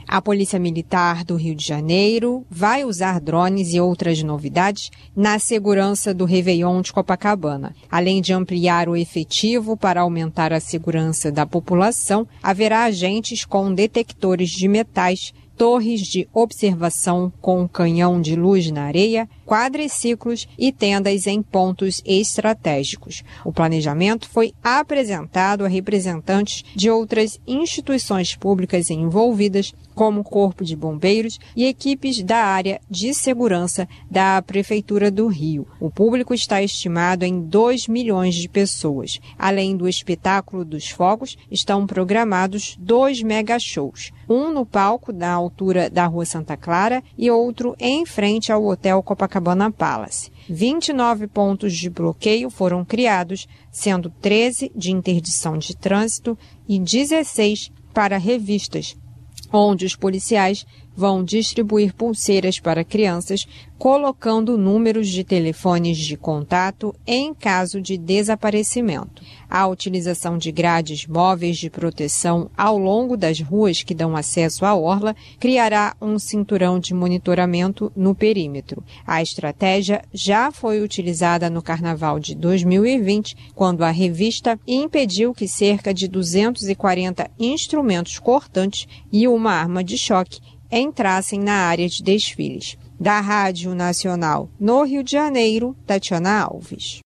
A Polícia Militar do Rio de Janeiro vai usar drones e outras novidades na segurança do Réveillon de Copacabana. Além de ampliar o efetivo para aumentar a segurança da população, haverá agentes com detectores de metais, torres de observação com canhão de luz na areia, quadriciclos e tendas em pontos estratégicos. O planejamento foi apresentado a representantes de outras instituições públicas envolvidas, como o Corpo de Bombeiros e equipes da área de segurança da Prefeitura do Rio. O público está estimado em 2 milhões de pessoas. Além do espetáculo dos fogos, estão programados 2 mega-shows, um no palco na altura da Rua Santa Clara e outro em frente ao Hotel Copacabana Palace. 29 pontos de bloqueio foram criados, sendo 13 de interdição de trânsito e 16 para revistas, onde os policiais vão distribuir pulseiras para crianças, colocando números de telefones de contato em caso de desaparecimento. A utilização de grades móveis de proteção ao longo das ruas que dão acesso à orla criará um cinturão de monitoramento no perímetro. A estratégia já foi utilizada no Carnaval de 2020, quando a revista impediu que cerca de 240 instrumentos cortantes e uma arma de choque entrassem na área de desfiles. Da Rádio Nacional no Rio de Janeiro, Tatiana Alves.